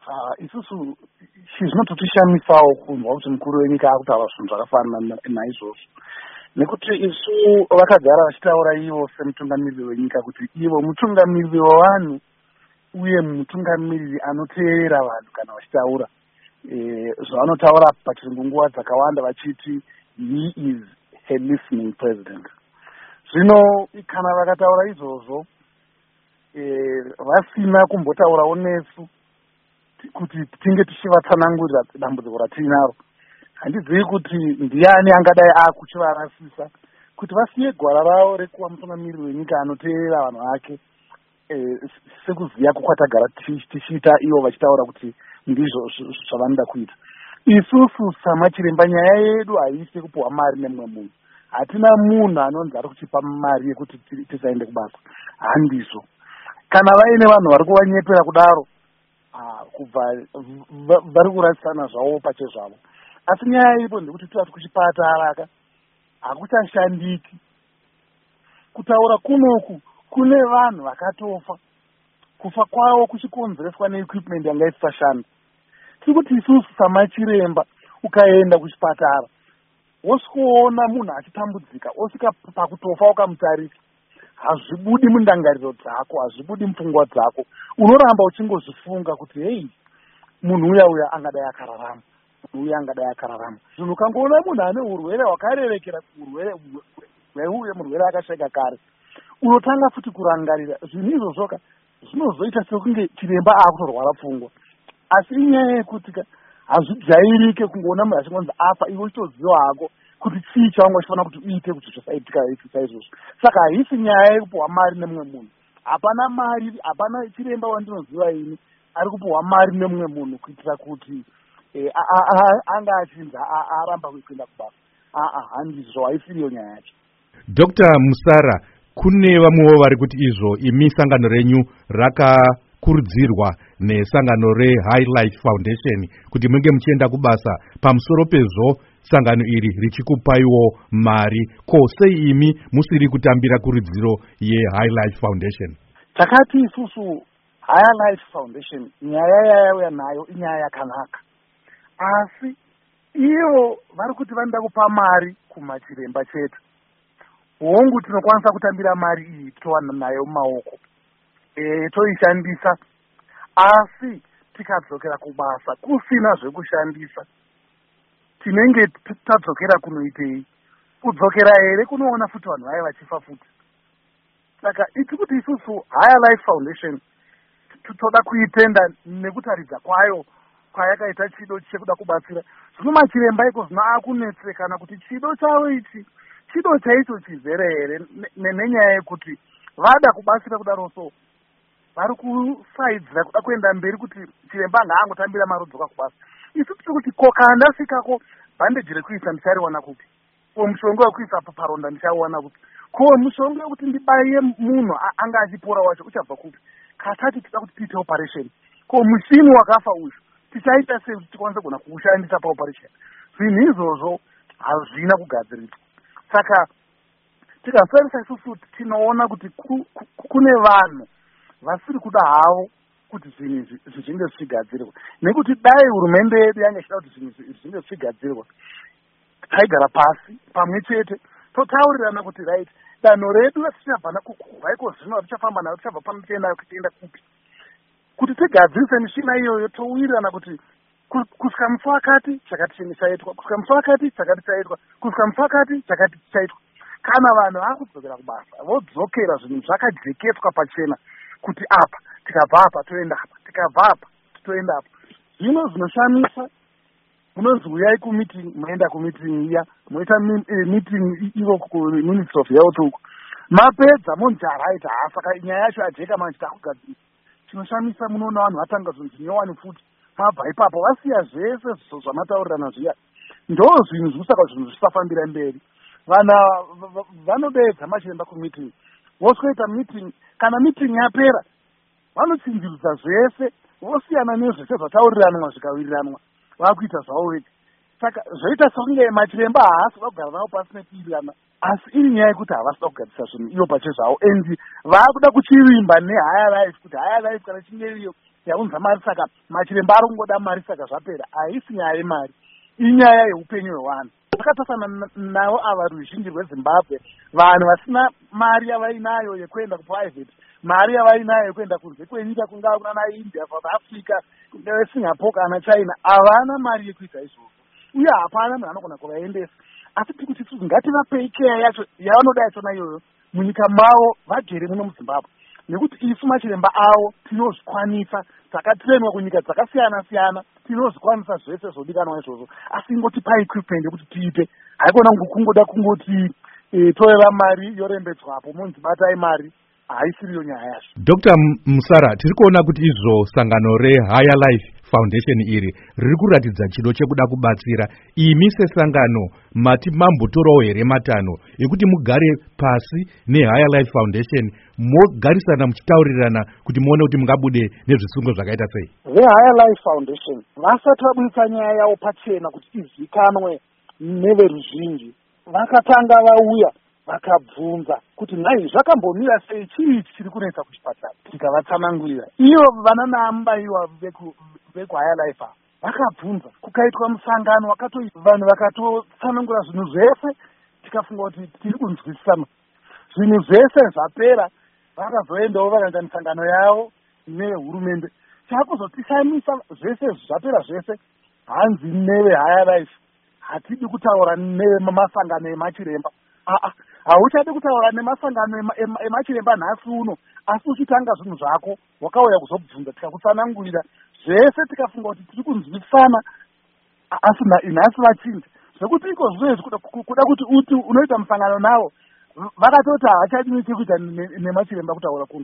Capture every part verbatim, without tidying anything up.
isusu chizinototishamisa kunzwa kuti mukuru wenyika akutaura zvinhu zvakafanana naizvozvo, nekuti isu vakagara vachitaura ivo semutungamiriri wenyika kuti ivo mutungamiriri wevanhu uye mutungamiriri anoteerera vanhu kana vachitaura zvavanotaura pachirungu nguva dzakawanda vachiti he is a listening president. Zvino kana vakataura izvozvo vasina kumbotaurawo nesu kuti tinge tichivatsanangurira dambudziko ratinaro, handizivi kuti ndiani angadai akuchivarasisa kuti vasiye gwara ravo rekuva mutungamiriri wenyika anoteerera vanhu vake sekuziya kukwatagara tichiita ivo vachitaura kuti ndizvo zvavanoda kuita. Isusu samachiremba nyaya yedu haisi kupiwa mari nemumwe munhu. Hatina munhu anonzi ari kuchipa mari yekuti tisaende kubasa, handizvo. Kana vaine vanhu vari kuvanyepera kudaro kubva vari kurasisana zvavo pachezvavo, asi nyaya iripo ndekuti tati kuchipatara aka hakuchashandiki. Kutaura kunoku kune vanhu vakatofa, kufa kwavo kuchikonzereswa neequipment yanga isashanda. Tiri kuti isusu samachiremba ukaenda kuchipatara wosikuona munhu achitambudzika osvika pakutofa ukamutarisa, hazvibudi mundangariro dzako, hazvibudi mupfungwa dzako, unoramba uchingozvifunga kuti hei munhu uya uya angadai akararama, munhu uya angadai akararama. Zvinhu ukangoona munhu ane urwere hwakarerekera urwere hweuye murwere akashaika kare, unotanga futi kurangarira zvinhu izvozvoka zvinozoita sekunge chiremba akutorwara pfungwa. Asi inyaya yekuti hazvijairike kungoona munhu achingonzi afa iwe uchitoziva hako kuti chii chaunga uchifanira kuti uite kuti zvisaitika saizvozvo. Saka haisi nyaya yekupiwa mari nemumwe munhu. Hapana mari, hapana chiremba wandinoziva ini ari kupiwa mari nemumwe munhu kuitira kuti anga achinza aramba kuenda kubasa. Aa, handizvo, haisiriyo nyaya yacho. Doctor Musara, kune vamwewo vari kuti izvo imi sangano renyu rakakurudzirwa nesangano reHigh Life Foundation kuti munge muchienda kubasa, pamusoro pezvo sangano iri richikupaiwo mari, ko sei imi musiri kutambira kurudziro yeHigh Life Foundation? Takati isusu High Life Foundation nyaya yayauya nayo inyaya yakanaka, asi ivo vari kuti vanoda kupa mari kumachiremba chete. Hongu tinokwanisa kutambira mari iyi towana nayo mumaoko e, toishandisa, asi tikadzokera kubasa kusina zvekushandisa tinenge tadzokera kunoitei? Kudzokera here kunoona futi vanhu vaya vachifa futi. Saka iti kuti isusu High Life Foundation toda kuitenda nekutaridza kwayo kwayakaita chido chekuda kubatsira. Zvino machiremba iko zvino akunetsekana kuti chido chavo ichi chido chaicho chizere here nenyaya yekuti vada kubatsira kudaro so vari kusaidzira kuda kuenda mberi kuti chiremba ngaangotambira mari dzoka kubasa. Isu tiri kuti ko kana ndasvikako bhandeji rekuisa ndichariwana kupi? Ko mushonga wekuisa paronda ndichauwana kupi? Ko mushonga wekuti ndibaiye munhu anga achipora wacho uchabva kupi? Kasati tida kuti tiite operation, ko mushini wakafa uyu tichaita sei kuti tikwanise kugona kuushandisa paoperation? Zvinhu izvozvo hazvina kugadziriswa. Saka tikasarisa isusu tinoona kuti kune vanhu vasiri kuda havo kuti zvinhu zvichinge zvichigadzirwa, nekuti dai hurumende yedu yange ichida kuti zvinhu zvichinge zvichigadzirwa taigara pasi pamwe chete totaurirana kuti right, danho redu ratichabva vaiko zvino ratichafamba nayo tichabva pano tiendayo tienda kupi, kuti tigadzirise mishina iyoyo tourirana kuti kusvika musi wakati chakati chaitwa, kusvika musi wakati chakati chaitwa, kusvika musi wakati chakati chaitwa. Kana vanhu vakudzokera kubasa vodzokera zvinhu zvakajeketwa pachena kuti apa tikabva apa toenda apa, tikabva apa toenda apa. Zvino zvinoshamisa munonzi uyai kumeeting, moenda kumeeting iya, moita meeting ivo kuMinistry of Health uko, mapedza monzi right, ha saka nyaya yacho yajeka manje takugadzirisa. Chinoshamisa munoona vanhu vatanga zvinhu zvinyowani futi mabva ipapo vasiya zvese zvamataurirana zviya. Ndo zvinhu zvikusaka zvinhu zvisafambira mberi. Vana vanobedza machiremba kumeeting, vosweta meeting, kana meeting yapera vanotsinzirudza zvese, vosiyana nezvese zvataurirana zvikawiriranwa, vakuita zvavo vega. Saka zvoita sekunge machiremba haasi kugara navo pasi nekuwirirana, asi iri nyaya yekuti havasi kugadzisa zvinhu ivo pachezvavo, and vaakuda kuchivimba neHigher Life kuti Higher Life kana chinge iriyo yaunza mari, saka machiremba ari kungoda mari, saka zvapera. Haisi nyaya yemari, inyaya yeupenyu hwevanhu. Zvakatasana navo ava ruzhinji rweZimbabwe, vanhu vasina mari yavainayo yekuenda kuprivate, mari yavainayo yekuenda kunze kwenyika, kungava kuna India, South Africa, kungava Singapore kana China, havana mari yekuita izvozvo, uye hapana munhu anogona kuvaendesa. Asi tiri kuti ngativapei keya yacho yavanoda yachona iyoyo munyika mavo vagere muno muZimbabwe, nekuti isu machiremba avo tinozvikwanisa, takatrenwa kunyika dzakasiyana siyana, tinozvikwanisa zvese zvodikanwa izvozvo, asi ingotipa equipment yekuti tiite. Haikona kungoda kungoti e, toreva mari yorembedzwapo munzi batai mari, haisiriyo nyaya yacho. Doctor Musara, tiri kuona kuti izvo sangano reHigher Life Foundation iri riri kuratidza chido chekuda kubatsira. Imi sesangano mati mambotorawo here matanho ekuti mugare pasi neHigher Life Foundation mogarisana muchitaurirana kuti muone kuti mungabude nezvisungo zvakaita sei? VeHigher Life Foundation vasati vabudisa nyaya yavo pachena kuti izikanwe neveruzhinji, vakatanga vauya vakabvunza kuti nhai zvakambomira sei, chii chiri kunetsa kuchipatara, tikavatsanangurira. Ivo vana naambaiwa vekuHigher Life vakabvunza, kukaitwa musangano wakatoita vanhu vakatotsanangura zvinhu zvese, tikafunga kuti tiri kunzwisisana. Zvinhu zvese zvapera, vakazoendawo vakaita misangano yavo nehurumende. Chakuzotisamisa zvese zvapera zvese, hanzi neveHigher Life hatidi kutaura nemasangano emachiremba. Aa, hauchadi kutaura nemasangano emachiremba nhasi uno, asi uchitanga zvinhu zvako wakauya kuzobvunza, tikakutsanangurira zvese, tikafunga kuti tiri kunzwisana, asi nhasi vachinja zvekuti iko zvizvo kuda kuti uti unoita musangano navo, vakatoti havachadi chekuita nemachiremba kutaura kuno.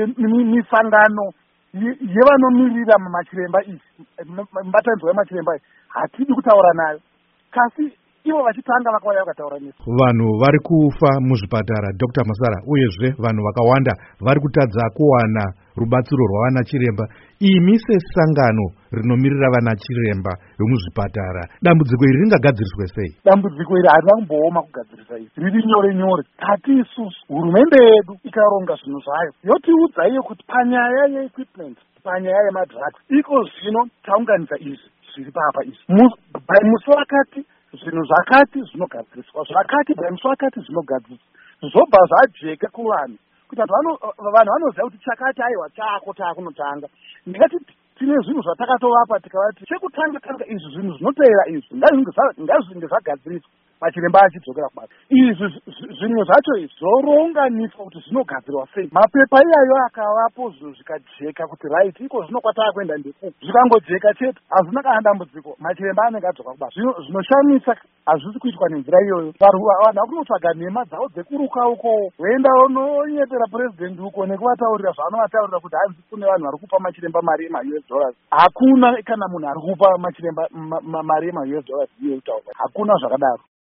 Misangano yevanomirira machiremba iyi, mubatanidzwa wemachiremba iyi, hatidi kutaura nayo, kasi ivo vachitanga vakauya vakataura nesu. Vanhu vari kufa muzvipatara Doctor Musara, uyezve vanhu vakawanda vari kutadza kuwana rubatsiro rwavana chiremba. Imi sesangano rinomirira vana chiremba vemuzvipatara, dambudziko iri ringagadziriswe sei? Dambudziko iri harina kumbooma kugadzirisa iri, riri nyore nyore. Kati isusu hurumende yedu ikaronga zvinhu zvayo yotiudza iyo kuti panyaya yeequipment, panyaya yemadrugs, iko zvino taunganidza izvi zviri papa izvi, musi wakati zvinhu zvakati zvinogadziriswa, zvakati musi wakati zvinogadziriswa, zvobva zvajeka kuvanhu kuti vanhu vanoziva kuti chakati aiwa chako taakunotanga. Ndingati tine zvinhu zvatakatovapa tikavati chekutanga tanga izvi zvinhu zvinoteera izvi ngazvinge zvagadziriswa, machiremba achidzokera kubasa. Izvi zvinhu zvacho izvi zvoronganiswa kuti zvinogadzirwa sei. Mapepa iyayo akavapo zvinhu zvikajeka kuti right iko zvino kwataa kuenda ndekuku, zvikangojeka chete hazvina kana dambudziko, machiremba anenge adzoka kubasa. Zvinoshamisa hazvisi kuitwa nenzira iyoyo. Vanhu vakunotsvaga nhema dzavo dzekuruka uko, voenda vononyepera purezidendi uko nekuvataurira zvaanoataurira kuti hanzi kune vanhu vari kupa machiremba mari yema-U S dollars. Hakuna kana munhu ari kupa machiremba mari yema-U S dollars iye utaura, hakuna zvakadaro.